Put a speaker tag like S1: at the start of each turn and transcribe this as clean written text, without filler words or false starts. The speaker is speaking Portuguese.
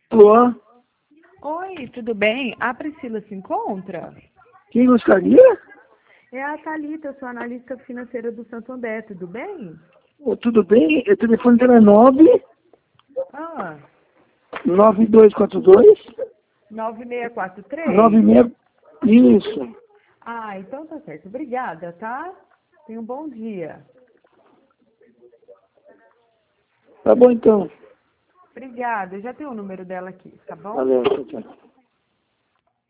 S1: Alô?
S2: Oi, tudo bem? A Priscila se encontra?
S1: Quem gostaria?
S2: É a Thalita, eu sou analista financeira do Santander, tudo bem?
S1: Oh, tudo bem? O telefone dela é 9
S2: Ah,
S1: 9242
S2: 9643?
S1: 96. Isso.
S2: Ah, então tá certo. Obrigada, tá? Tenha um bom dia.
S1: Tá bom então.
S2: Obrigada, eu já tenho o número dela aqui, tá bom?
S1: Valeu, tchau, tchau.